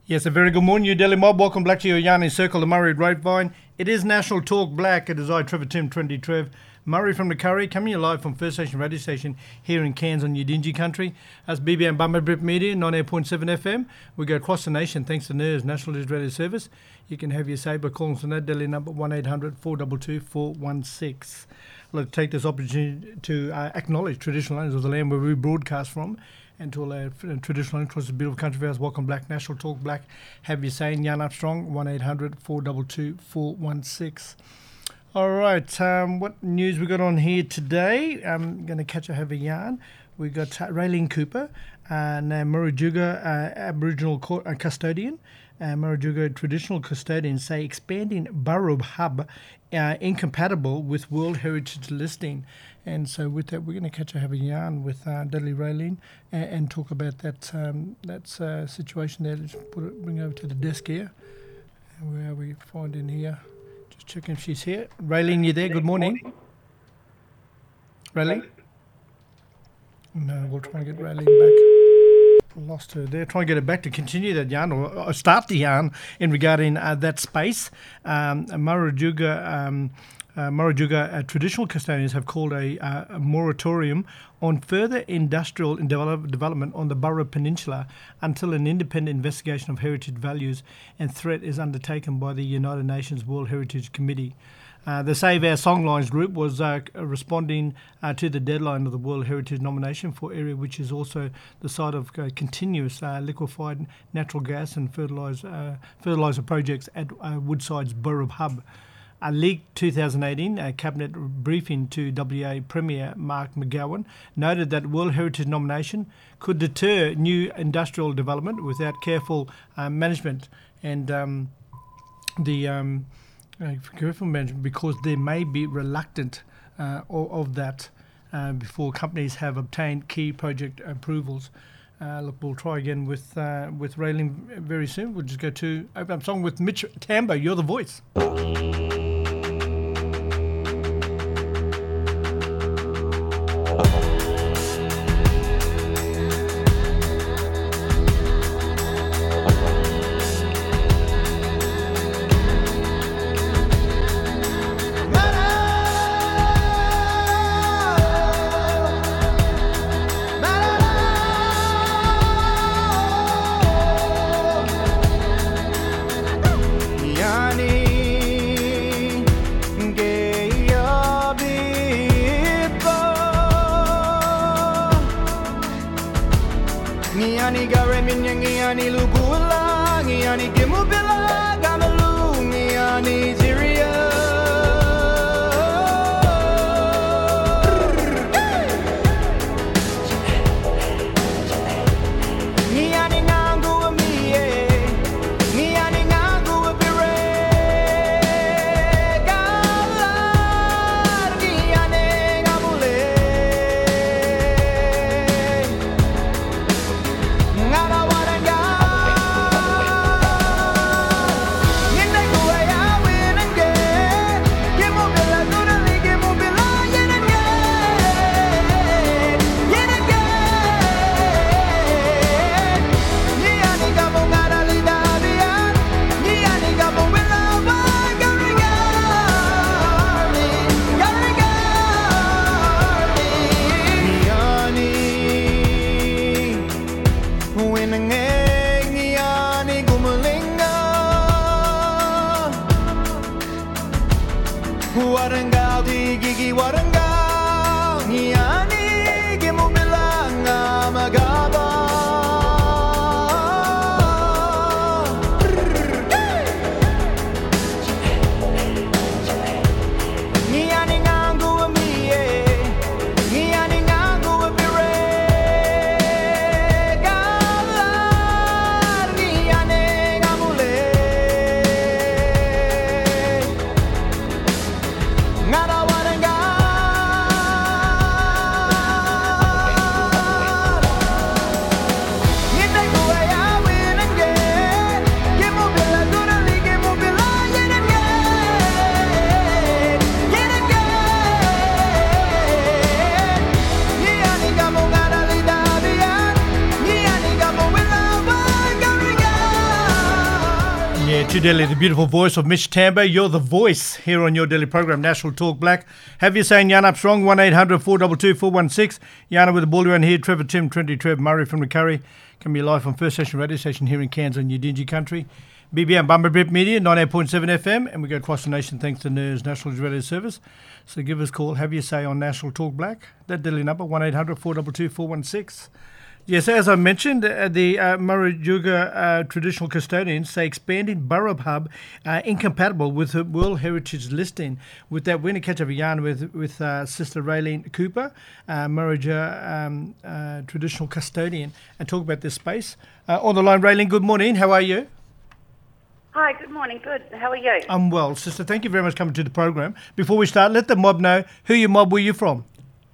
Yes, a very good morning, New Delhi mob. Welcome back to your Yarni Circle, the Murray Grapevine. It is National Talk Black. It is I, Trevor Tim, Trendy Trev. Murray from the Curry, coming to you live from First Station Radio Station here in Cairns on Udingi Country. That's BBM Bummerbrip Media, 98.7 FM. We go across the nation thanks to NIRS, National News Radio Service. You can have your say by calling us on that Delhi number 1800 422 416. I'd like to take this opportunity to acknowledge traditional owners of the land where we broadcast from. And to all our traditional owners across the beautiful country of ours, welcome Black, National Talk Black. Have your say, Yarn Armstrong, 1800 422 416. All right, what news we got on here today? I'm going to catch a heavy yarn. We got Raylene Cooper, Murujuga Aboriginal custodian, Murujuga traditional custodians say expanding Burrub Hub incompatible with World Heritage listing. And so with that, we're going to catch a heavy yarn with Dudley Raylene and talk about that situation there. Just bring over to the desk here. Where are we finding here? Just checking if she's here. Raylene, you there? Good morning. Raylene? No, we'll try and get Raylene back. Lost her there. Try and get her back to continue that yarn or start the yarn in regarding that space. Murujuga traditional custodians have called a moratorium on further industrial development on the Burrub Peninsula until an independent investigation of heritage values and threat is undertaken by the United Nations World Heritage Committee. The Save Our Songlines group was responding to the deadline of the World Heritage nomination for area which is also the site of continuous liquefied natural gas and fertiliser projects at Woodside's Burrub Hub. A leaked 2018 cabinet briefing to WA Premier Mark McGowan noted that World Heritage nomination could deter new industrial development without careful management and careful management because there may be reluctant of that before companies have obtained key project approvals. Look, we'll try again with Raylene very soon. We'll just go to open up song with Mitch Tambo. You're the voice. Yeah, to Delhi, the beautiful voice of Mitch Tambo. You're the voice here on your daily program, National Talk Black. Have you saying Yana up strong, 1-800-422-416. Yana with the ball around here, Trevor Tim, 20 Trev, Murray from the Curry. Can be live on First Station radio station here in Cairns on Udingi Country. BBM Bumper Brip Media, 98.7 FM, and we go across the nation thanks to NERS National Radio Service. So give us a call, have you say on National Talk Black. That Delhi number, 1-800-422-416. Yes, as I mentioned, the Murujuga traditional custodians say expanding Burrup Hub incompatible with the World Heritage listing. With that, we're going to catch up a yarn with Sister Raylene Cooper, Murujuga traditional custodian, and talk about this space. On the line, Raylene, good morning. How are you? Hi, good morning. Good. How are you? I'm well, Sister. Thank you very much for coming to the program. Before we start, let the mob know who your mob were you from.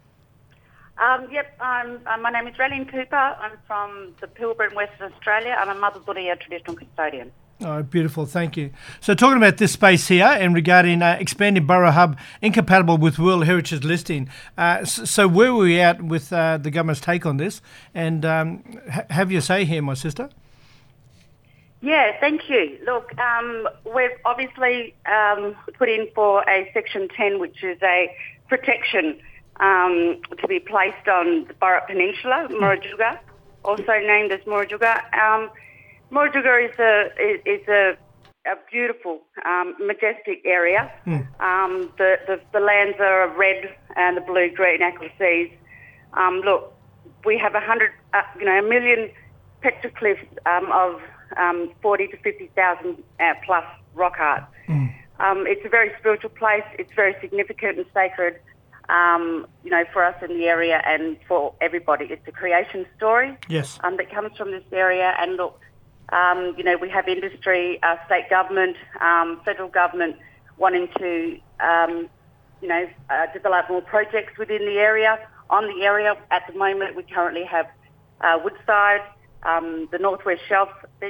My name is Raylene Cooper. I'm from the Pilbara in Western Australia. I'm a Mother Buddha traditional custodian. Oh, beautiful. Thank you. So talking about this space here and regarding expanding Burrup Hub incompatible with World Heritage listing. So where were we at with the government's take on this? And have your say here, my sister. Yeah, thank you. Look, we've obviously put in for a Section 10, which is a protection to be placed on the Burrup Peninsula, Murujuga, also named as Murujuga. Murujuga is a beautiful, majestic area. The lands are red and the blue-green aquifers. Look, we have a million petroglyphs of 40 to 50,000 plus rock art. It's a very spiritual place. It's very significant and sacred. For us in the area and for everybody. It's a creation story that comes from this area. And look, we have industry, state government, federal government wanting to, develop more projects within the area. On the area at the moment, we currently have Woodside, the Northwest Shelf,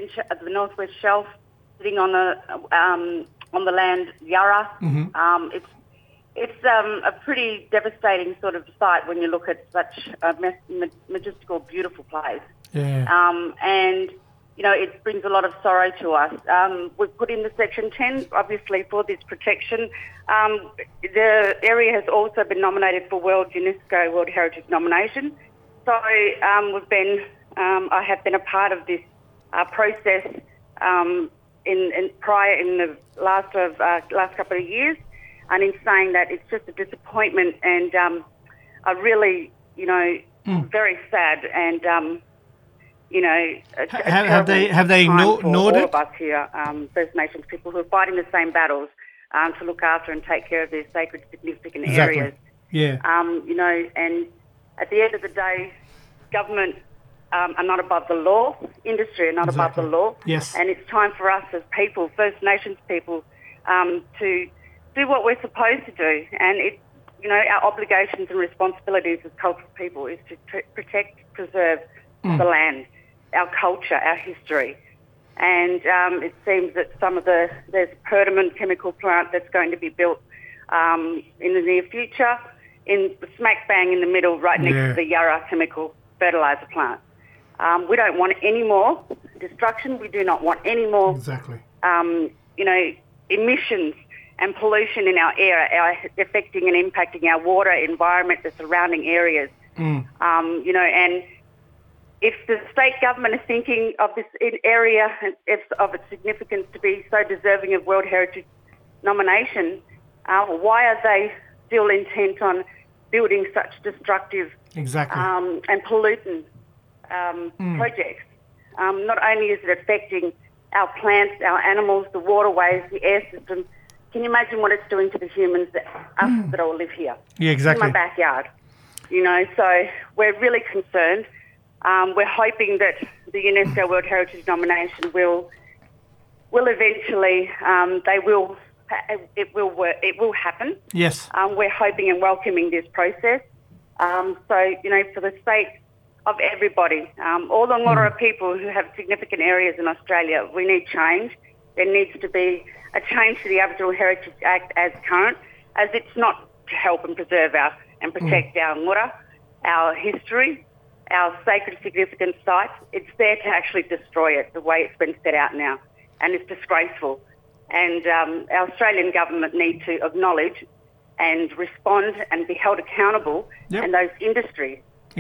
sitting on the land Yarra. It's a pretty devastating sort of sight when you look at such a majestical, beautiful place. Yeah. It brings a lot of sorrow to us. We've put in the Section 10, obviously, for this protection. The area has also been nominated for UNESCO World Heritage nomination. So I have been a part of this process in the last couple of years. And in saying that, it's just a disappointment and a really, very sad and, have they ignored all it? of us here, First Nations people who are fighting the same battles to look after and take care of their sacred, significant areas. Yeah. And at the end of the day, government are not above the law, industry are not above the law. Yes. And it's time for us as people, First Nations people, to do what we're supposed to do. And our obligations and responsibilities as cultural people is to protect, preserve the land, our culture, our history. And it seems that there's a permanent chemical plant that's going to be built in the near future, in smack bang in the middle, right next to the Yarra chemical fertiliser plant. We don't want any more destruction. We do not want any more emissions and pollution in our air, affecting and impacting our water, environment, the surrounding areas. And if the state government is thinking of this area of its significance to be so deserving of World Heritage nomination, why are they still intent on building such destructive and pollutant projects? Not only is it affecting our plants, our animals, the waterways, the air system. Can you imagine what it's doing to the humans that all live here? Yeah, exactly. In my backyard. So we're really concerned. We're hoping that the UNESCO World Heritage nomination will eventually, it will happen. Yes. We're hoping and welcoming this process. For the sake of everybody, all the Ngora people who have significant areas in Australia, we need change. There needs to be a change to the Aboriginal Heritage Act as current, as it's not to help and preserve and protect our Ngora, our history, our sacred significant sites. It's there to actually destroy it, the way it's been set out now. and it's disgraceful. And our Australian government need to acknowledge and respond and be held accountable, and those industries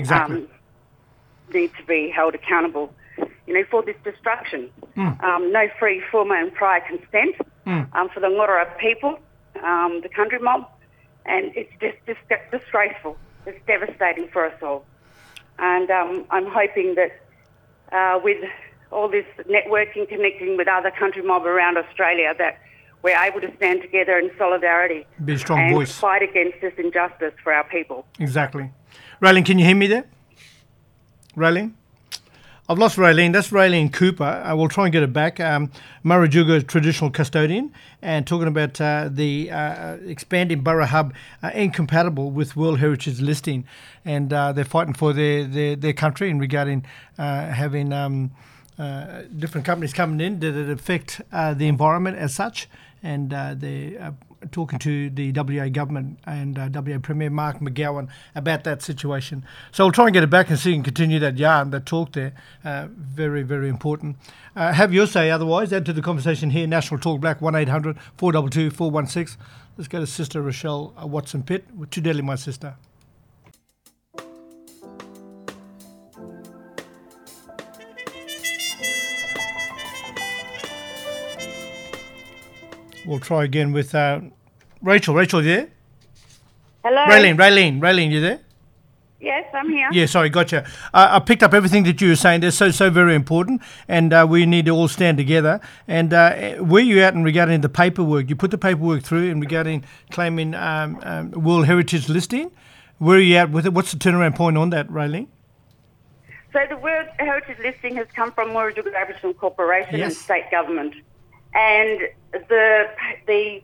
need to be held accountable, for this destruction. No free, formal and prior consent for the Ngurra people, the country mob, and it's just disgraceful. It's devastating for us all. And I'm hoping that with all this networking, connecting with other country mob around Australia, that we're able to stand together in solidarity. Be a strong and voice. Fight against this injustice for our people. Exactly. Raylene, can you hear me there? Raylene? I've lost Raylene. That's Raylene Cooper. We'll try and get it back. Murujuga traditional custodian, and talking about the expanding Burra hub incompatible with World Heritage listing, and they're fighting for their country and regarding having different companies coming in that affect the environment as such, and they're talking to the WA government and WA Premier Mark McGowan about that situation. So we'll try and get it back and see and continue that yarn, that talk there. Very, very important. Have your say otherwise. Add to the conversation here. National Talk Black 1800 422 416. Let's go to Sister Rochelle Watson Pitt. To Delhi, my sister. We'll try again with Rachel. Rachel, you there? Hello? Raylene, you there? Yes, I'm here. Yeah, sorry, gotcha. I picked up everything that you were saying. They're so very important, and we need to all stand together. And were you out in regarding the paperwork? You put the paperwork through in regarding claiming World Heritage listing. Where are you at with it? What's the turnaround point on that, Raylene? So the World Heritage listing has come from Murujuga Aboriginal Corporation and state government. And the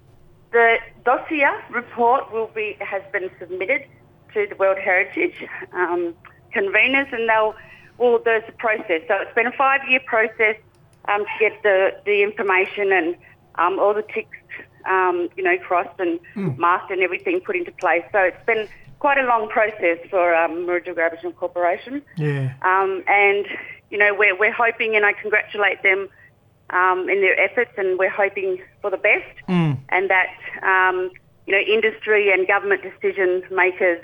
dossier report has been submitted to the World Heritage conveners, and there's a process. So it's been a 5-year process to get the information and all the ticks, crossed and marked and everything put into place. So it's been quite a long process for Murujuga Aboriginal Corporation. Yeah. And we're hoping, and I congratulate them in their efforts, and we're hoping for the best, and that industry and government decision makers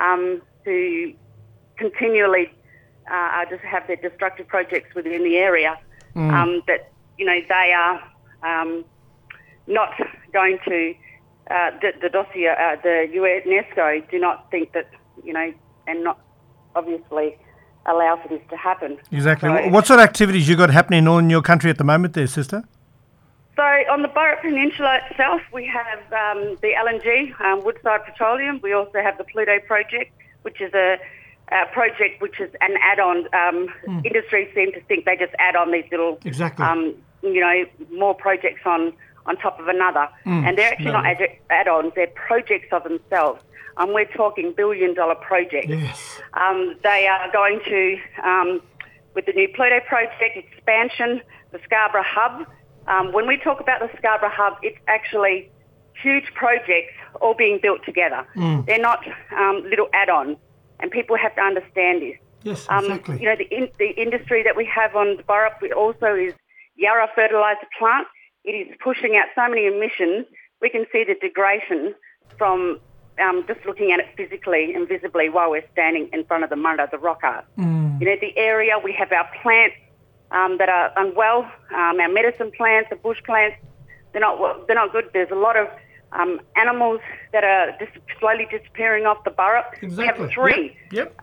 who continually just have their destructive projects within the area, that they are not going to the dossier, the UNESCO do not think that and not obviously allow for this to happen. Exactly. So, what sort of activities you got happening in your country at the moment there, sister? So on the Burrup Peninsula itself, we have the LNG, Woodside Petroleum. We also have the Pluto project, which is a project which is an add-on. Industries seem to think they just add on these little, more projects on top of another. And they're actually not add-ons, they're projects of themselves. We're talking billion-dollar projects. Yes. They are going to, with the new Pluto project, expansion, the Scarborough Hub. When we talk about the Scarborough Hub, it's actually huge projects all being built together. They're not little add-ons, and people have to understand this. Yes, exactly. The industry that we have on the Burrup also is Yarra fertiliser plant. It is pushing out so many emissions. We can see the degradation from just looking at it physically and visibly while we're standing in front of the Murra, the rock art. The area, we have our plants that are unwell, our medicine plants, the bush plants, they're not good. There's a lot of animals that are just slowly disappearing off the Burrup. Exactly. We have 3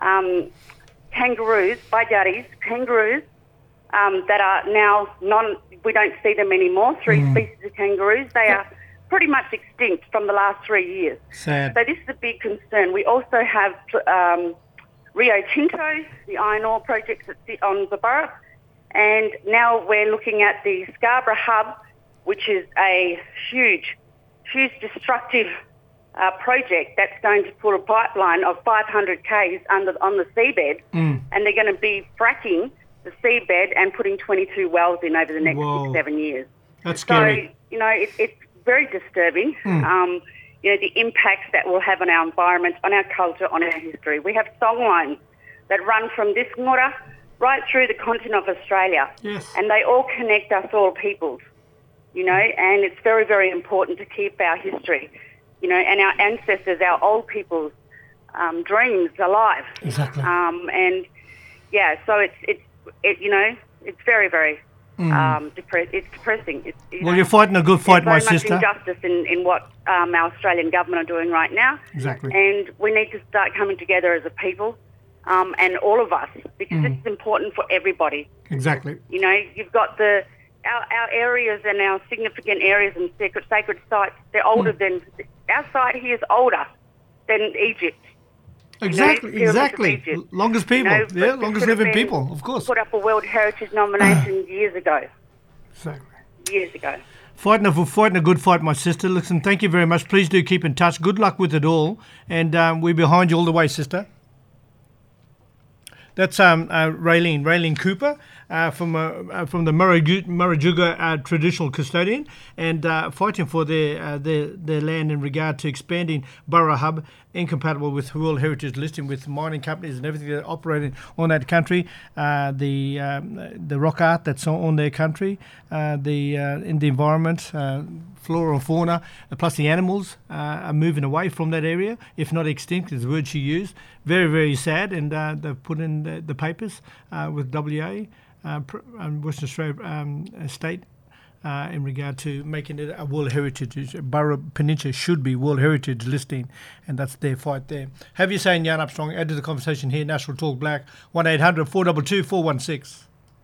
kangaroos, Bajaris, kangaroos, that are now we don't see them anymore, 3 species of kangaroos. They are pretty much extinct from the last 3 years. Sad. So this is a big concern. We also have Rio Tinto, the iron ore projects that sit on the Burrup, and now we're looking at the Scarborough Hub, which is a huge destructive project that's going to put a pipeline of 500 k's on the seabed, and they're going to be fracking the seabed and putting 22 wells in over the next 6-7 years. That's scary. So, it's very disturbing, the impacts that will have on our environment, on our culture, on our history. We have songlines that run from this Ngurra right through the continent of Australia. Yes. And they all connect us all peoples, you know, and it's very, very important to keep our history, you know, and our ancestors, our old people's dreams alive. Exactly. And yeah, so it's you know, it's very, very it's depressing. Well, you're fighting a good fight, my sister. There's very much injustice in what our Australian government are doing right now. Exactly. And we need to start coming together as a people, and all of us, because this is important for everybody. Exactly. You know, you've got our areas and our significant areas and sacred sites. They're older than our site here is older than Egypt. Exactly, you know, exactly. Longest people, you know, longest living people, of course. Put up a World Heritage nomination years ago. Exactly. Years ago. Fighting a good fight, my sister. Listen, thank you very much. Please do keep in touch. Good luck with it all, and we're behind you all the way, sister. That's Raylene Cooper from the Murrujuga traditional custodian, and fighting for their land in regard to expanding Burra Hub, incompatible with World Heritage listing, with mining companies and everything that are operating on that country, the rock art that's on their country, in the environment, flora and fauna, plus the animals are moving away from that area, if not extinct, is the word she used. Very, very sad, and they've put in the papers with WA and Western Australia State in regard to making it a World Heritage. Burra Peninsula should be World Heritage listing, and that's their fight there. Have you saying Jan Armstrong? Add to the conversation here, National Talk Black, 1-800-422-416.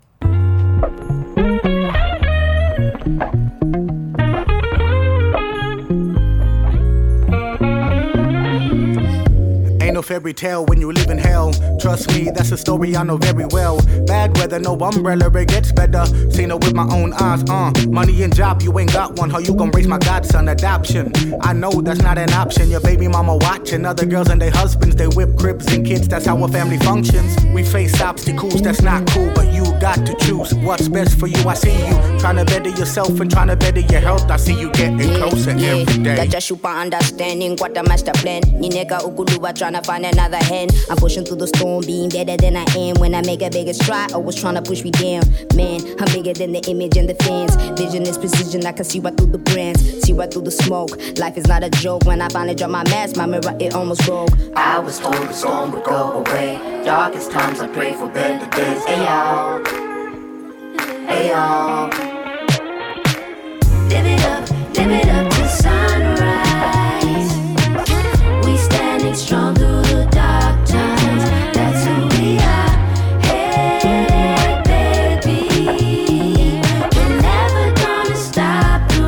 Ain't no fairy tale when you live in hell. Trust me, that's a story I know very well. Bad weather, no umbrella, it gets better. Seen it with my own eyes, money and job, you ain't got one. How you gon' raise my godson? Adoption, I know that's not an option. Your baby mama watching other girls and their husbands. They whip cribs and kids, that's how a family functions. We face obstacles, that's not cool, but you got to choose what's best for you. I see you trying to better yourself and trying to better your health. I see you getting closer every day. That just super understanding what the master plan. Ni nigga ukuluwa trying to find another hand. I'm pushing through the storm, being better than I am. When I make a bigger stride, always trying to push me down. Man, I'm bigger than the image and the fans. Vision is precision, I can see right through the brands, see right through the smoke. Life is not a joke. When I finally drop my mask, my mirror, it almost broke. I was told the storm would go away. Darkest times, I pray for better days. Hey y'all, hey y'all. Live it up to sunrise. We standing strong through the dark times. That's who we are. Hey, baby, we're never gonna stop the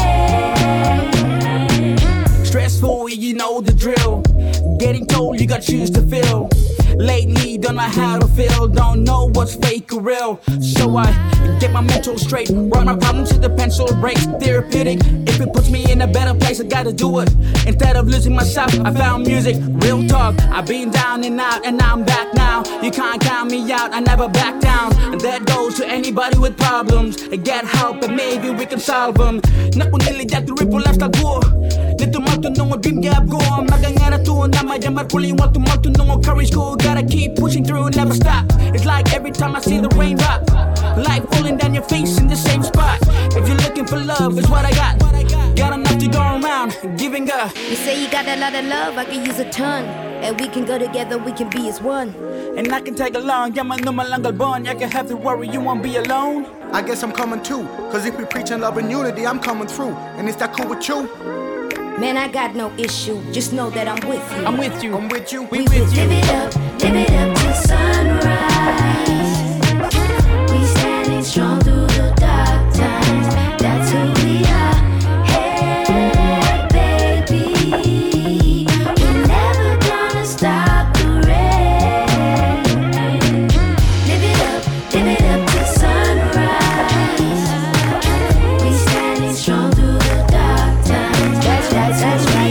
rain. Stressful, you know the drill. Getting told you got shoes to fill. Lately, don't know how to feel. Don't know what's fake or real. So I get my mental straight. Write my problems to the pencil breaks. Therapeutic. If it puts me in a better place, I gotta do it. Instead of losing myself, I found music. Real talk. I've been down and out, and I'm back now. You can't count me out. I never back down. And that goes to anybody with problems. Get help, and maybe we can solve them. Naku niligat the ripple lifestyle ko. Nito matunong o dream gap ko. Magangara to na mayamar puli want to matunong o courage ko. Gotta keep pushing through, never stop. It's like every time I see the rain drop, light falling down your face in the same spot. If you're looking for love, it's what I got. Got enough to go around, giving up. You say you got a lot of love, I can use a ton. And we can go together, we can be as one. And I can tag along, yeah, man, no malangal bond. I can have to worry, you won't be alone. I guess I'm coming too, cause if we preaching love and unity, I'm coming through. And is that cool with you? Man, I got no issue, just know that I'm with you. I'm with you, I'm with you, we with you. Live it up till sunrise. We standing strong through the dark times. That's who we are. Hey, baby, we're never gonna stop the rain. Live it up till sunrise. We standing strong through the dark times. That's right.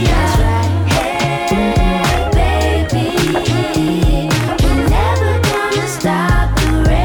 Hey, baby, we're never gonna stop the rain.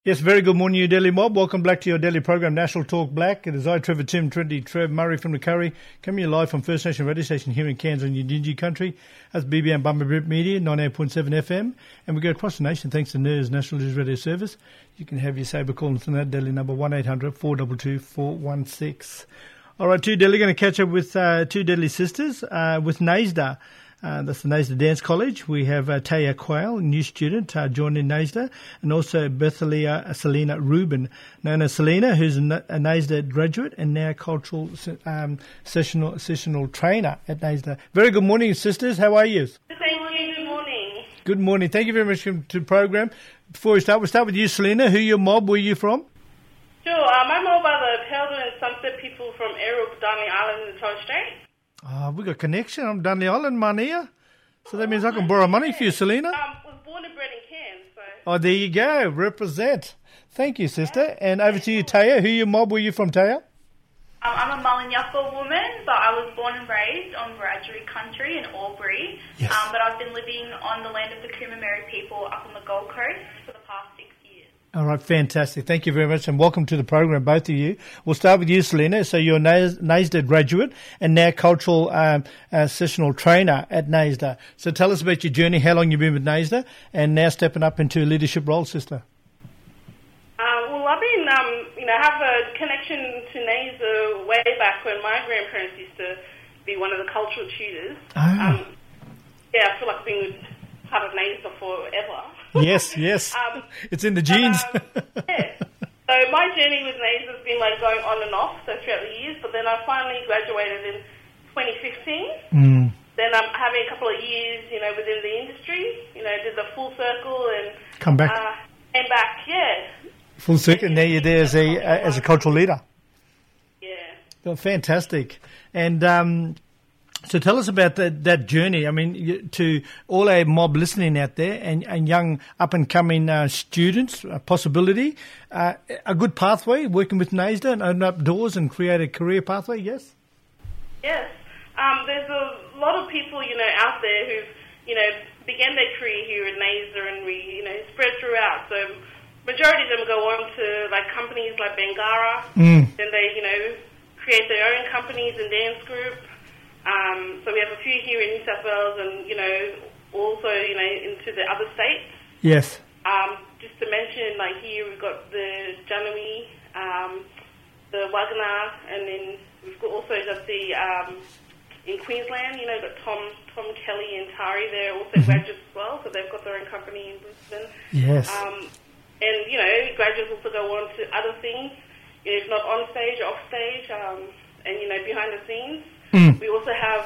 Yes, very good morning, you Delhi mob. Welcome back to your daily program, National Talk Black. It is I, Trevor Tim, Trinity Trev, Murray from the Curry, coming to you live from First Nation Radio Station here in Cairns on Yidinji country. That's BBM Bumblebee Media, 98.7 FM. And we go across the nation thanks to NERS, National News Radio Service. You can have your saber call on that Delhi number 1-800-422-416. All right, two Delhi, going to catch up with two Delhi sisters with NAISDA. That's the NAISDA Dance College. We have Taya Quayle, new student, joining NAISDA, and also Bethalia Selena Rubin, known as Selena, who's a NAISDA graduate and now cultural sessional trainer at NAISDA. Very good morning, sisters. How are you? Thank you. Good morning. Good morning. Thank you very much to the program. Before we start, we'll start with you, Selena. Who your mob? Where are you from? Sure. My mob are the Pelder and Sunset people from Eruk, Darling Island and Torres Strait. We got connection. I'm Dunley Island, Mania. So that means I can borrow money for you, Selena. Was born and bred in Cairns, so. Oh, there you go. Represent. Thank you, sister. And over to you, Taya. Who your mob? Where you from, Taya? I'm a Mullinyappa woman, but I was born and raised on Wiradjuri country in Albury. Yes. But I've been living on the land of the Coomameri people up on the Gold Coast for the past 6 years. All right, fantastic. Thank you very much, and welcome to the program, both of you. We'll start with you, Selena. So you're a NAISDA graduate and now cultural sessional trainer at NAISDA. So tell us about your journey, how long you've been with NAISDA, and now stepping up into a leadership role, sister. Well, I've been, have a connection to NAISDA way back when my grandparents used to be one of the cultural tutors. Ah. I feel like I've been part of NAISDA forever. Yes. It's in the genes. Yeah. So my journey with NAISDA has been like going on and off, so throughout the years, but then I finally graduated in 2015. Then I'm having a couple of years, within the industry, did the full circle and Come back. Came back, yeah. Full circuit, and now you're there as a cultural leader. Yeah. Oh, fantastic. And so tell us about that journey. I mean, to all our mob listening out there and young up-and-coming students, a possibility, a good pathway, working with NAISDA and open up doors and create a career pathway, yes? Yes. There's a lot of people, out there who've, began their career here at NAISDA and we, spread throughout. So majority of them go on to, like, companies like Bangara. Then they, create their own companies and dance group. So we have a few here in New South Wales and, also, into the other states. Yes. Just to mention, like here we've got the Janui, the Wagana, and then we've also got the, in Queensland, got Tom Kelly and Tari, they're also graduates as well, so they've got their own company in Brisbane. Yes. And, graduates also go on to other things, if not on stage, off stage, and, behind the scenes. We also have,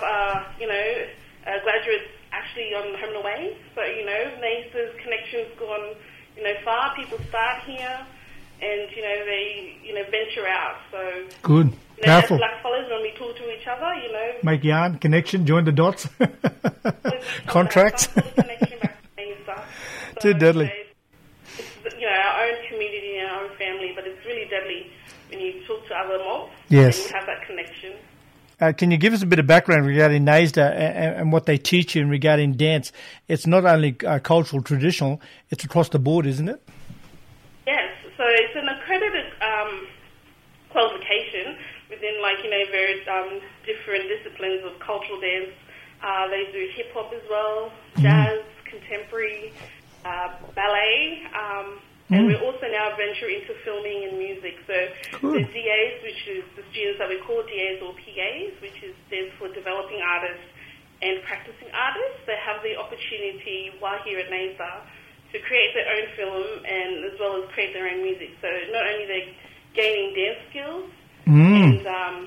graduates actually on home and away. So, NAISDA's connections gone, far. People start here and, they, venture out. So, good. Powerful. As blackfellas, when we talk to each other, make yarn, connection, join the dots. Contracts. Connection back to NAISDA. Too deadly. It's, our own community and our own family, but it's really deadly when you talk to other mobs. Yes. And you have that connection. Can you give us a bit of background regarding NAISDA and what they teach you regarding dance? It's not only cultural, traditional, it's across the board, isn't it? Yes. So it's an accredited qualification within, various different disciplines of cultural dance. They do hip-hop as well, jazz, contemporary, ballet, and we're also now venturing into filming and music. So the DAs, which is the students that we call DAs or PAs, which stands for Developing Artists and Practicing Artists, they have the opportunity while here at NAISDA to create their own film and as well as create their own music. So not only they're gaining dance skills and,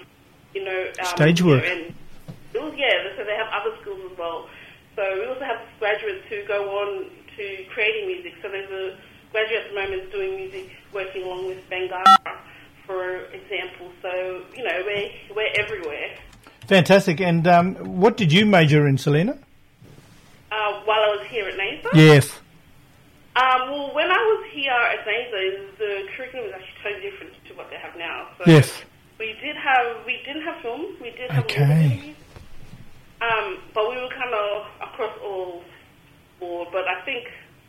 stage work. And skills, so they have other skills as well. So we also have graduates who go on to creating music. So there's a graduate at the moment doing music, working along with Bangara, for example. So, we're everywhere. Fantastic. And what did you major in, Selena? While I was here at NAISDA? Yes. Well, when I was here at NAISDA, the curriculum was actually totally different to what they have now. So yes. We didn't have film. We did have music. But we were kind of across all board. But I think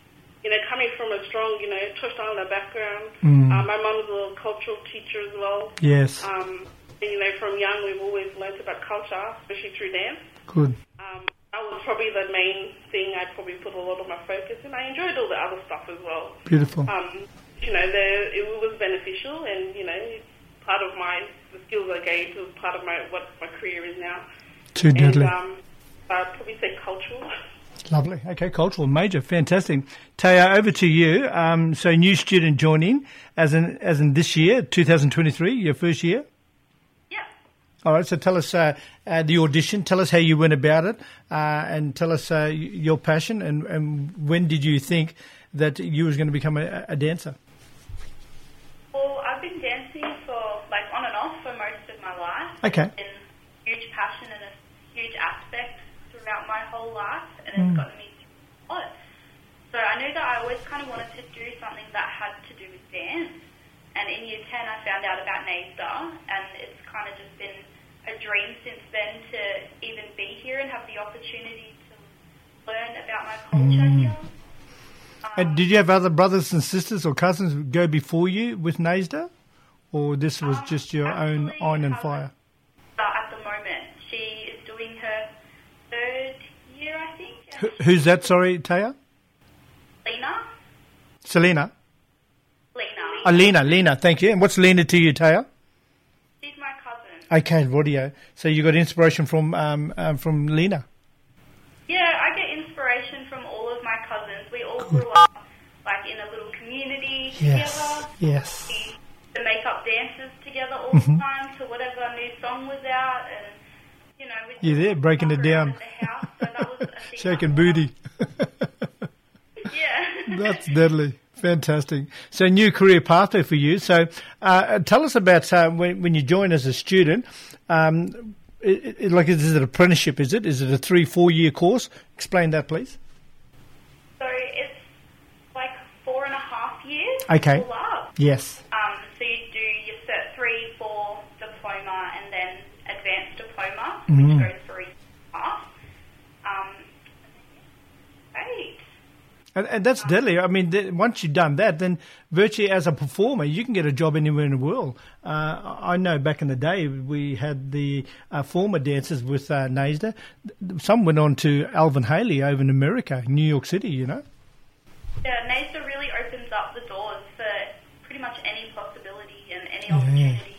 coming from a strong, Torres Strait Islander background, my mum's a cultural teacher as well. Yes. And, from young we've always learnt about culture, especially through dance. Good. That was probably the main thing I'd probably put a lot of my focus in. I enjoyed all the other stuff as well. Beautiful. It was beneficial, and part of the skills I gained was part of what my career is now. Too deadly. And I'd probably say cultural. Lovely. Okay, cultural major, fantastic. Taya, over to you. So new student joining as in this year, 2023, your first year. All right, so tell us the audition. Tell us how you went about it, and tell us your passion, and when did you think that you was going to become a dancer? Well, I've been dancing on and off for most of my life. Okay. It's been a huge passion and a huge aspect throughout my whole life, and it's gotten me through a lot. So I knew that I always kind of wanted to do something that had to do with dance. And in year 10, I found out about NAISDA, and it's kind of just been a dream since then to even be here and have the opportunity to learn about my culture here. And did you have other brothers and sisters or cousins go before you with NAISDA, or this was just your own iron and fire? At the moment, she is doing her 3rd year, I think. Who's that, sorry, Taya? Lena. Selena? Lena. Lena, thank you. And what's Lena to you, Taya? She's my cousin. Okay, radio. So you got inspiration from Lena? Yeah, I get inspiration from all of my cousins. We all grew up in a little community together. Yes. We used to make up dances together all the time to whatever new song was out, and you're there breaking it down. At the house, so that was a thing. Shaking booty. Yeah. That's deadly. Fantastic. So new career pathway for you. So tell us about when you join as a student. Is it an apprenticeship? Is it a 3-4 year course? Explain that, please. So it's 4.5 years. Okay. All up. Yes. So you do your Cert 3, 4 diploma, and then advanced diploma, which goes for each half. Great. And that's deadly. I mean, once you've done that, then virtually as a performer, you can get a job anywhere in the world. I know back in the day we had the former dancers with NAISDA. Some went on to Alvin Haley over in America, New York City, Yeah, NAISDA really opens up the doors for pretty much any possibility and any opportunity.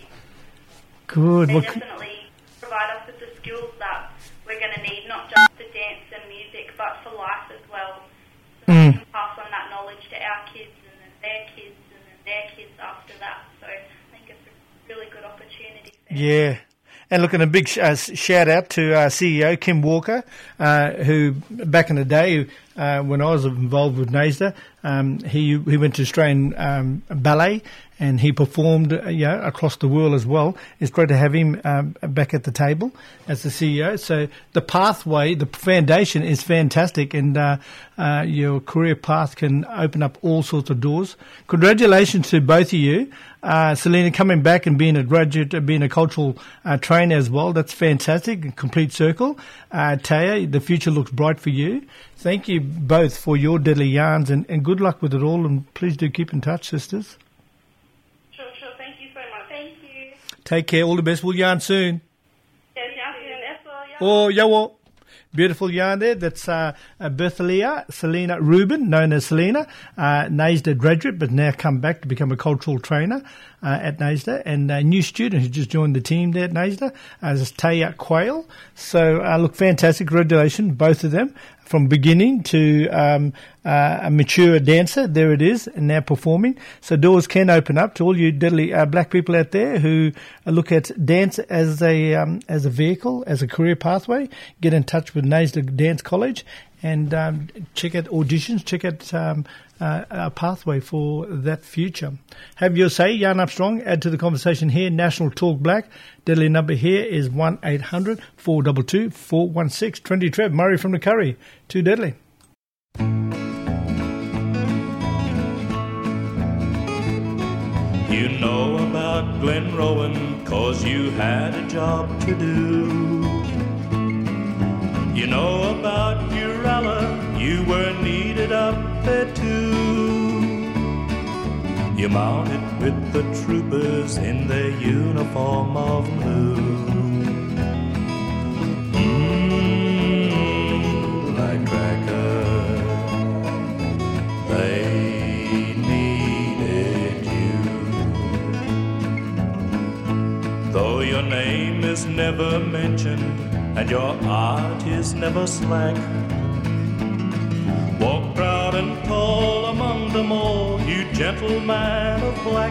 Good. They definitely provide us with the skills that we're going to need, not just for dance and music, but for life as well. So we can pass on that knowledge to our kids and then their kids and then their kids after that. So I think it's a really good opportunity. Yeah. And look, and a big shout out to our CEO, Kim Walker, who back in the day, when I was involved with NAISDA, he went to Australian ballet and he performed across the world as well. It's great to have him back at the table as the CEO. So the pathway, the foundation is fantastic, and your career path can open up all sorts of doors. Congratulations to both of you. Selena, coming back and being a graduate, being a cultural trainer as well, that's fantastic, a complete circle. Taya, the future looks bright for you. Thank you both for your deadly yarns, and good luck with it all, and please do keep in touch, sisters. Sure. Thank you so much. Thank you. Take care. All the best. We'll yarn soon. Yes, yarn soon. Oh, yawo. Beautiful yarn there. That's Berthalia Selena Rubin, known as Selena, NAISDA graduate, but now come back to become a cultural trainer at NAISDA, and a new student who just joined the team there at NAISDA, as Taya Quayle. So, look, fantastic. Congratulations, both of them. From beginning to a mature dancer, there it is, and now performing. So doors can open up to all you deadly black people out there who look at dance as a vehicle, as a career pathway. Get in touch with NAISDA Dance College and check out auditions, check out a pathway for that future. Have your say, yarn up strong, add to the conversation here. National Talk Black. Deadly number here is 1-800-422-416. 20 Trev, Murray from the Curry. Too deadly. You know about Glen Rowan 'cause you had a job to do. You know about Uralla, you were needed up there too. You mounted with the troopers in their uniform of blue. Like cracker, they needed you. Though your name is never mentioned and your art is never slack, walk proud and tall among them all, you gentleman of black.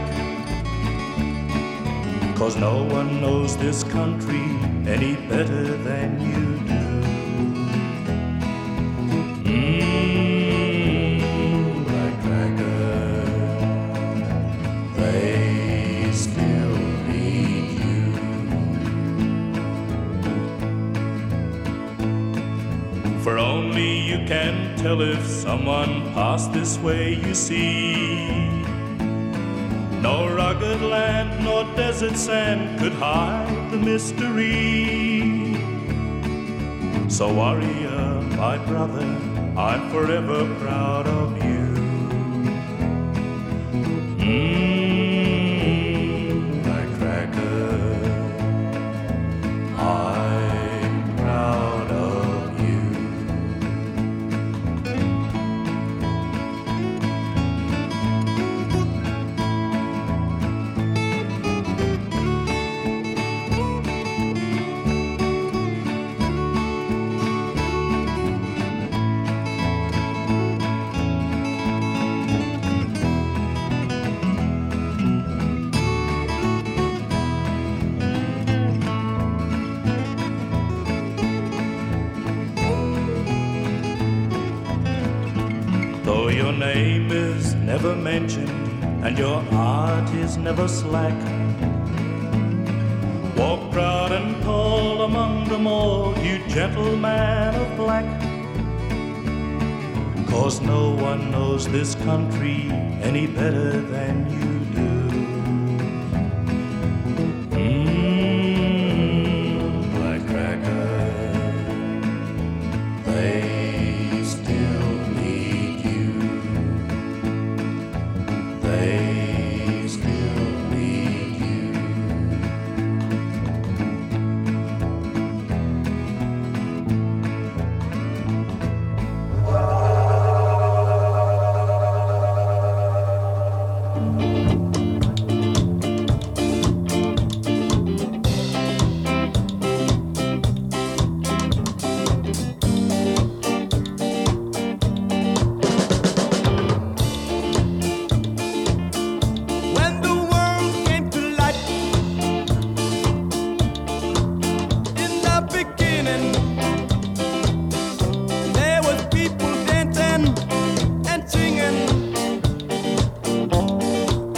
'Cause no one knows this country any better than you do. Black cracker, they still need you. For only you can tell if someone passed this way, you see. No rugged land nor desert sand could hide the mystery. So warrior, my brother, I'm forever proud of you. Black cracker, I'm proud of you. Though your name is never mentioned and your art is never slack, walk proud and tall among them all, you gentleman of black. 'Cause no one knows this country any better than you do. Black cracker, they still need you. They still need you. When the world came to light, in the beginning, there was people dancing and singing.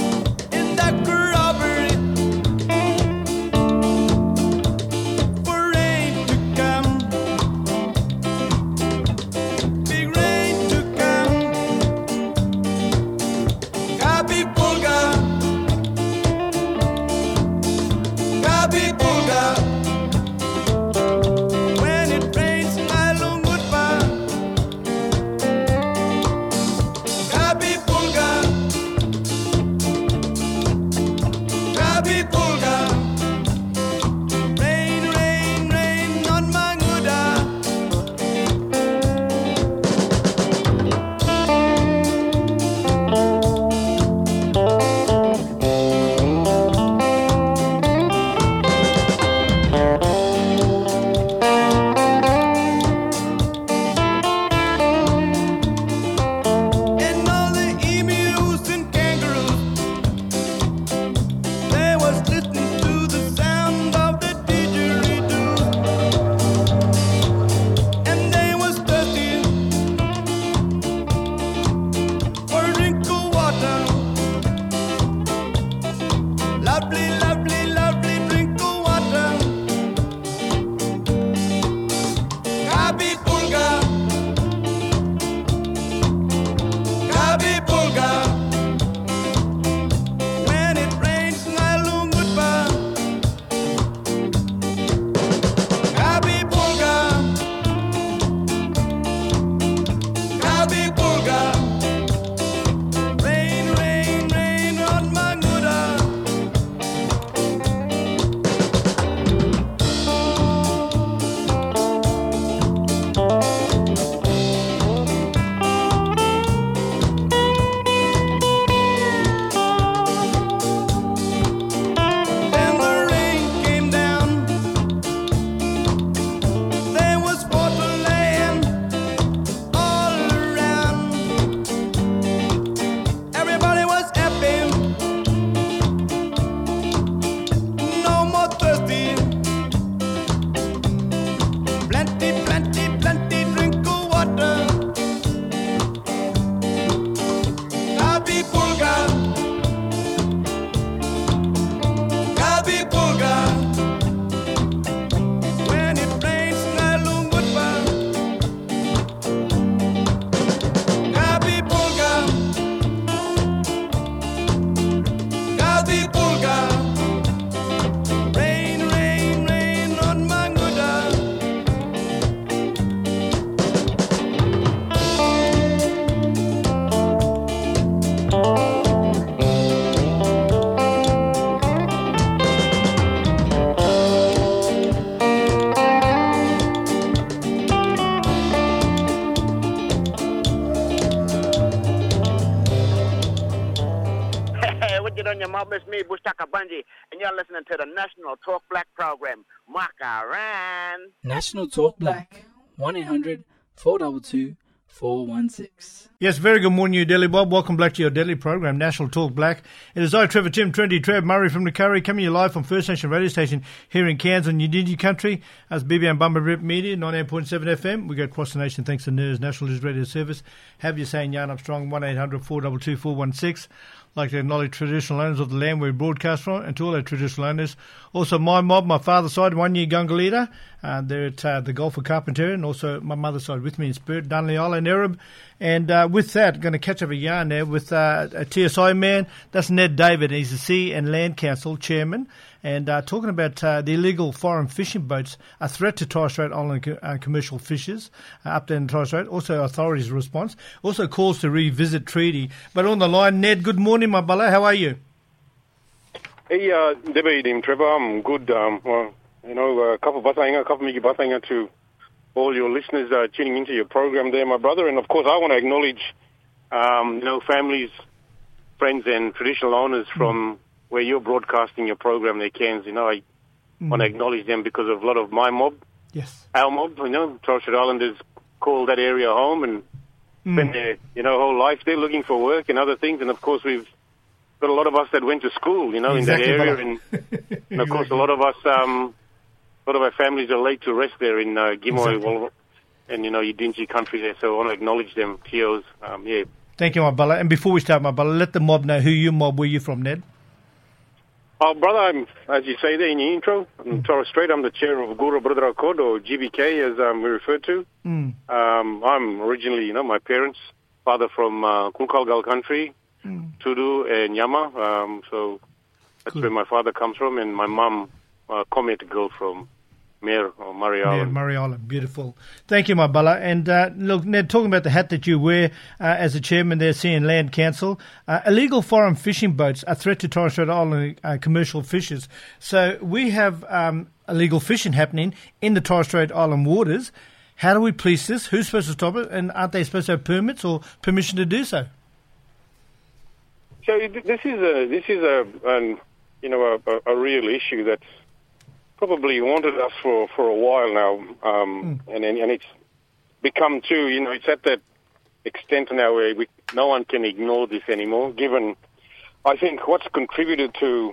it on your mom. It's me, Bushtaka Bunji, and you're listening to the National Talk Black program. Makaran. National Talk Black, 1-800-422-416. Yes, very good morning, New Delhi, Bob. Welcome back to your daily program, National Talk Black. It is I, Trevor Tim, 20 Trev, Murray from the Curry, coming to you live from First Nation radio station here in Cairns on Udingi country. As BBM Bumba Rip Media, 98.7 FM. We go across the nation thanks to NERS, National News Radio Service. Have you saying Yarn Up Strong, 1-800-422-416. Like to acknowledge traditional owners of the land we broadcast from, and to all our traditional owners. Also, my mob, my father's side, 1 year Gunga leader. They're at the Gulf of Carpentaria, and also my mother's side with me in spirit, Dunley Island Arab. And with that, going to catch up a yarn there with a TSI man. That's Ned David. He's the Sea and Land Council chairman. And talking about the illegal foreign fishing boats, a threat to Torres Strait Island commercial fishers up there in Torres Strait. Also, authorities' response. Also, calls to revisit treaty. But on the line, Ned, good morning, my brother. How are you? Hey, Debating, Trevor. I'm good. A couple Miki Batanga to all your listeners tuning into your program there, my brother. And, of course, I want to acknowledge, families, friends and traditional owners from where you're broadcasting your program there, Cairns. I want to acknowledge them because of a lot of my mob. Yes. Our mob, Torres Strait Islanders call that area home and spend their, whole life there looking for work and other things. And, of course, we've got a lot of us that went to school, in that area. And of course, a lot of us, a lot of our families are laid to rest there in Gimoy and, Udingi country there. So I want to acknowledge them, TOs. Thank you, my brother. And before we start, my brother, let the mob know who you mob, where you from, Ned. Oh, brother, I'm, as you say there in your intro, I'm Torres Strait. I'm the chair of Guru Brother Accord, or GBK, as we refer to. I'm originally, my parents, father from Kunkalgal country, Tudu and Yama. So that's where my father comes from, and my mum, Comet girl from Mayor or Murray Island. Murray Island, beautiful. Thank you, my brother. And look, Ned, talking about the hat that you wear as a chairman there, Sea and Land Council, illegal foreign fishing boats, a threat to Torres Strait Island commercial fishers. So we have illegal fishing happening in the Torres Strait Island waters. How do we police this? Who's supposed to stop it? And aren't they supposed to have permits or permission to do so? So this is a real issue that's probably wanted us for a while now, and it's become too, it's at that extent now where no one can ignore this anymore, given, I think, what's contributed to,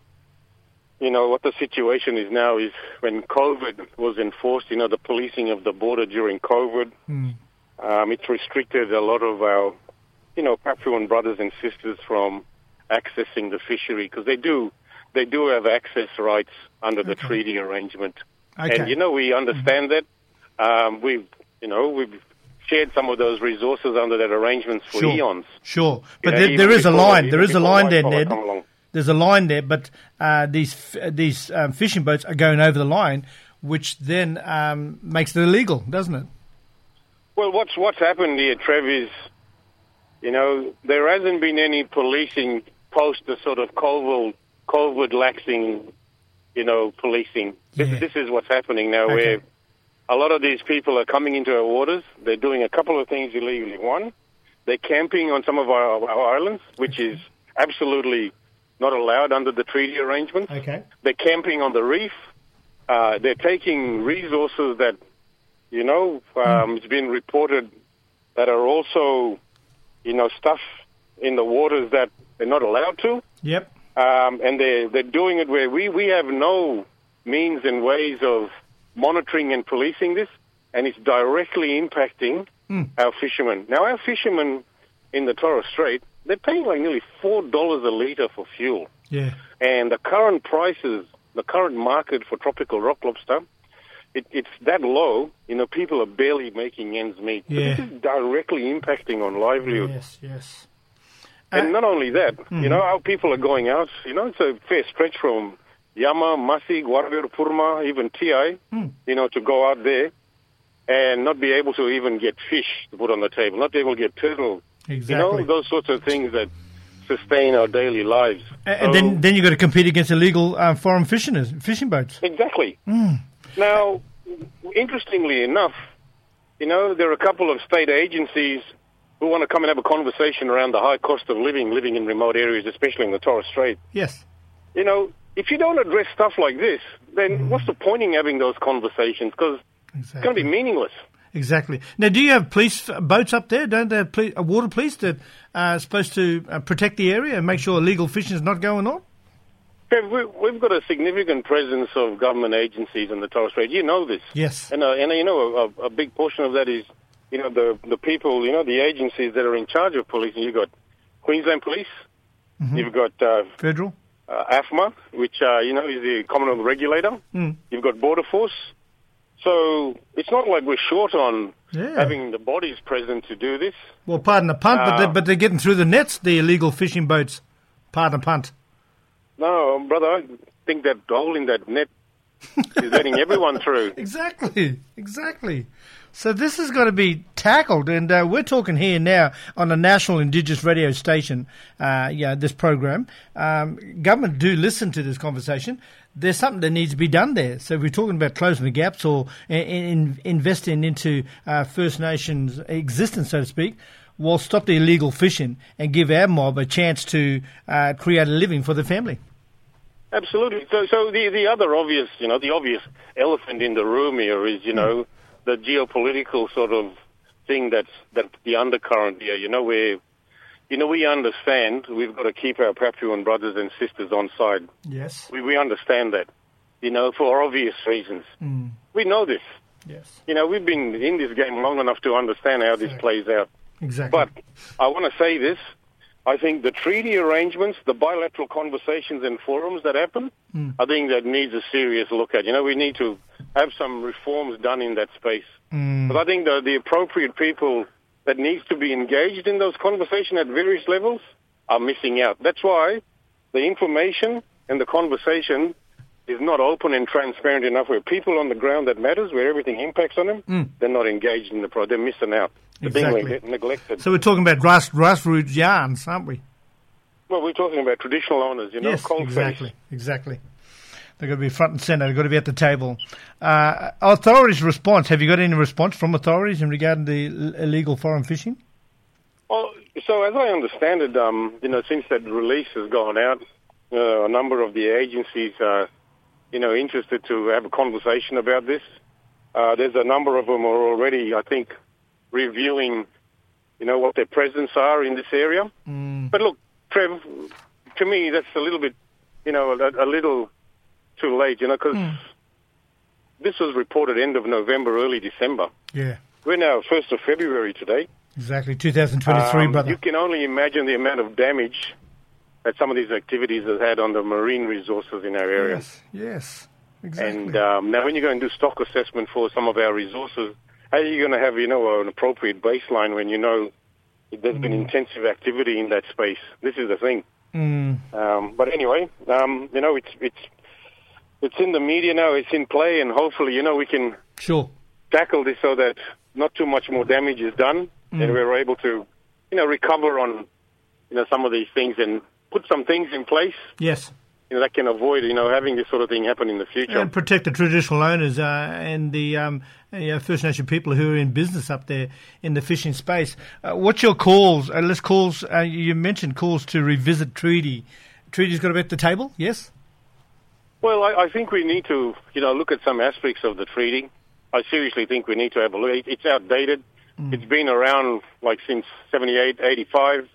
what the situation is now is when COVID was enforced, the policing of the border during COVID, it's restricted a lot of our, Papuan brothers and sisters from accessing the fishery, because they do have access rights under the treaty arrangement. Okay. And, we understand that. We've shared some of those resources under that arrangement for eons. Sure. But there is a line. There is a line there, Ned. There's a line there, but these fishing boats are going over the line, which then makes it illegal, doesn't it? Well, what's happened here, Trev, is, there hasn't been any policing post the sort of COVID laxing, policing. This is what's happening now, where a lot of these people are coming into our waters. They're doing a couple of things illegally. One, they're camping on some of our islands, which is absolutely not allowed under the treaty arrangements. Okay. They're camping on the reef. They're taking resources that, it's been reported that are also, stuff in the waters that they're not allowed to. Yep. And they're doing it where we have no means and ways of monitoring and policing this, and it's directly impacting our fishermen. Now, our fishermen in the Torres Strait, they're paying like nearly $4 a litre for fuel. Yeah. And the current prices, the current market for tropical rock lobster, it's that low, people are barely making ends meet. Yeah. So this is directly impacting on livelihood. Yes. And not only that, our people are going out, it's a fair stretch from Yama, Masig, Warrior, Purma, even TI, to go out there and not be able to even get fish to put on the table, not be able to get turtle. Exactly. Those sorts of things that sustain our daily lives. And then you've got to compete against illegal foreign fishing boats. Exactly. Now, interestingly enough, there are a couple of state agencies who want to come and have a conversation around the high cost of living in remote areas, especially in the Torres Strait. Yes. You know, if you don't address stuff like this, then what's the point in having those conversations? Because it's going to be meaningless. Exactly. Now, do you have police boats up there? Don't they have water police that are supposed to protect the area and make sure illegal fishing is not going on? We've got a significant presence of government agencies in the Torres Strait. You know this. Yes. And you know, a big portion of that is, you know, the people, you know, the agencies that are in charge of policing. You've got Queensland Police. Mm-hmm. You've got Federal. AFMA, which, you know, is the Commonwealth regulator. You've got Border Force. So it's not like we're short on having the bodies present to do this. Well, pardon the punt, but they're getting through the nets, the illegal fishing boats. Pardon the punt. No, brother, I think that hole in that net is letting everyone through. Exactly. So this has got to be tackled, and we're talking here now on a national Indigenous radio station, this program. Government do listen to this conversation. There's something that needs to be done there. So if we're talking about closing the gaps or investing into First Nations existence, so to speak, we'll stop the illegal fishing and give our mob a chance to create a living for the family. Absolutely. So the other obvious, you know, the obvious elephant in the room here is, you know, the geopolitical sort of thing that's the undercurrent here. You know, we understand we've got to keep our Papuan brothers and sisters on side. Yes. We understand that, you know, for obvious reasons. We know this. Yes. You know, we've been in this game long enough to understand how this plays out. Exactly. But I want to say this. I think the treaty arrangements, the bilateral conversations and forums that happen, I think that needs a serious look at. You know, we need to have some reforms done in that space. But I think the appropriate people that needs to be engaged in those conversations at various levels are missing out. That's why the information and the conversation is not open and transparent enough where people on the ground that matters, where everything impacts on them, they're not engaged in the project. They're missing out. They're being neglected. So we're talking about grassroots yarns, aren't we? Well, we're talking about traditional owners, you know, yes, coalface. Exactly. They've got to be front and centre. They've got to be at the table. Authorities' response. Have you got any response from authorities in regard to the illegal foreign fishing? Well, so as I understand it, you know, since that release has gone out, a number of the agencies are, you know, interested to have a conversation about this. There's a number of them are already, I think, reviewing, you know, what their presence are in this area. But look, Trev, to me, that's a little bit, you know, a little too late, you know, because this was reported end of November, early December. Yeah. We're now 1st of February today. Exactly, 2023, brother. You can only imagine the amount of damage that some of these activities have had on the marine resources in our area. Yes, exactly. And now when you go and do stock assessment for some of our resources, how are you going to have, you know, an appropriate baseline when you know there's been intensive activity in that space? This is the thing. But anyway, you know, it's in the media now, it's in play, and hopefully, you know, we can tackle this so that not too much more damage is done, and we're able to, you know, recover on, you know, some of these things and put some things in place. Yes. You know, that can avoid, you know, having this sort of thing happen in the future. And protect the traditional owners and the First Nation people who are in business up there in the fishing space. What's your calls? You mentioned calls to revisit treaty. Treaty's got to be at the table, yes? Well, I think we need to, you know, look at some aspects of the treaty. I seriously think we need to have a look. It's outdated. It's been around, like, since 78, 85.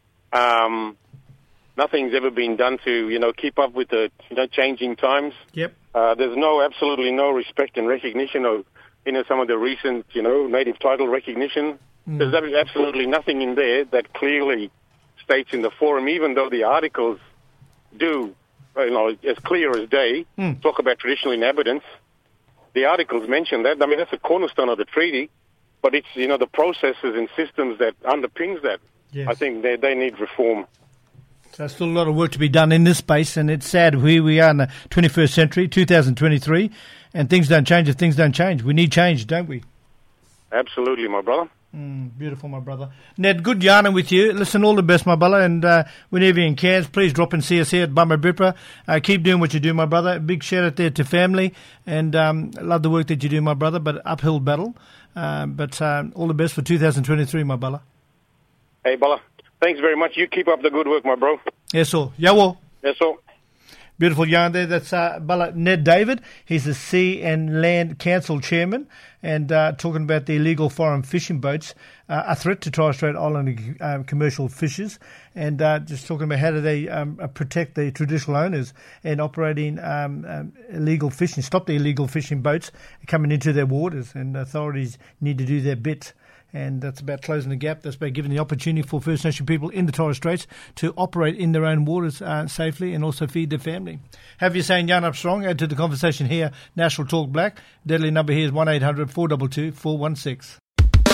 Nothing's ever been done to, you know, keep up with the, you know, changing times. Yep. There's absolutely no respect and recognition of, you know, some of the recent, you know, native title recognition. There's absolutely nothing in there that clearly states in the forum, even though the articles do, you know, as clear as day, talk about traditional inhabitants. The articles mention that. I mean, that's a cornerstone of the treaty, but it's, you know, the processes and systems that underpins that. Yes. I think they need reform. So there's still a lot of work to be done in this space, and it's sad. Here we are in the 21st century, 2023, and things don't change if things don't change. We need change, don't we? Absolutely, my brother. Beautiful, my brother. Ned, good yarning with you. Listen, all the best, my brother, and whenever you're in Cairns, please drop and see us here at Bummer Bipra. Keep doing what you do, my brother. Big shout out there to family, and love the work that you do, my brother, but uphill battle. But all the best for 2023, my brother. Hey, Bala. Thanks very much. You keep up the good work, my bro. Yes, sir. Yawo. Yes, sir. Beautiful yarn there. That's Bala Ned David. He's the Sea and Land Council chairman, and talking about the illegal foreign fishing boats, a threat to Torres Strait Island commercial fishers, and just talking about how do they protect the traditional owners and operating illegal fishing, stop the illegal fishing boats coming into their waters, and authorities need to do their bit. And that's about closing the gap. That's about giving the opportunity for First Nation people in the Torres Straits to operate in their own waters safely and also feed their family. Have you saying Yarn Up Strong? Add to the conversation here, National Talk Black. Deadly number here is 1-800-422-416.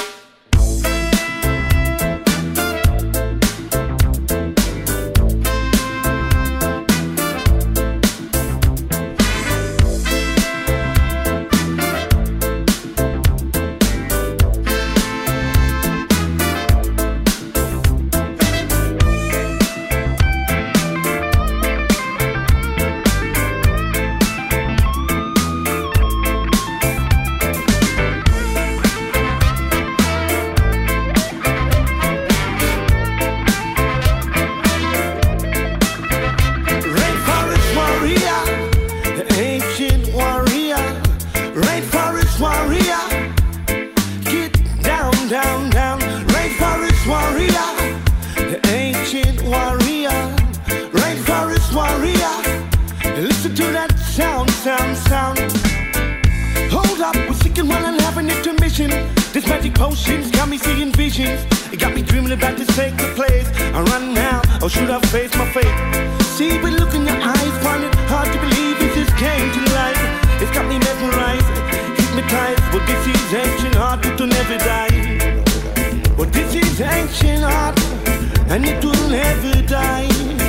This magic potion's got me seeing visions. It got me dreaming about this sacred place. I run now, or should I face my fate? See, but look in your eyes, find it hard to believe this is came to life. It's got me mesmerized, hypnotized. Well, this is ancient art, it will never die. Well, this is ancient art, and it will never die.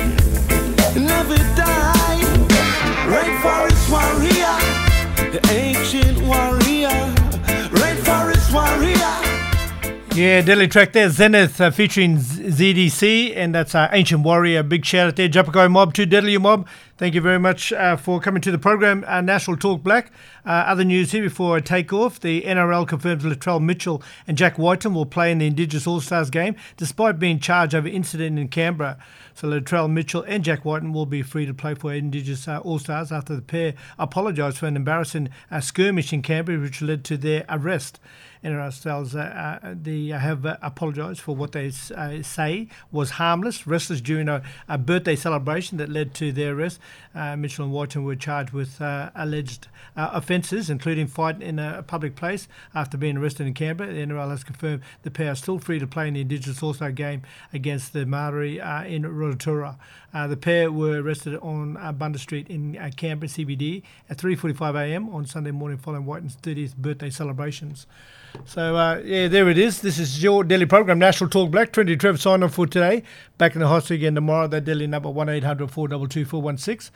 Never die. Rainforest warrior, the ancient warrior. Rainforest warrior. Yeah, Deadly track there, Zenith featuring ZDC, and that's our Ancient Warrior. Big shout out there, Japakai Mob to Deadly Mob. Thank you very much for coming to the program, National Talk Black. Other news here before I take off. The NRL confirms Latrell Mitchell and Jack Whiten will play in the Indigenous All-Stars game, despite being charged over incident in Canberra. So Latrell Mitchell and Jack Whiten will be free to play for Indigenous All-Stars after the pair apologised for an embarrassing skirmish in Canberra, which led to their arrest. NRL Styles they have apologised for what they say was harmless, restless during a birthday celebration that led to their arrest. Mitchell and Whiten were charged with alleged offences, including fighting in a public place after being arrested in Canberra. The NRL has confirmed the pair are still free to play in the Indigenous All-Star game against the Maori in Rotorua. The pair were arrested on Bundah Street in Canberra CBD at 3:45am on Sunday morning following Whiten's 30th birthday celebrations. So, yeah, there it is. This is your daily program, National Talk Black. 20 Trev sign off for today. Back in the hot seat again tomorrow. That daily number 1-800-422-416.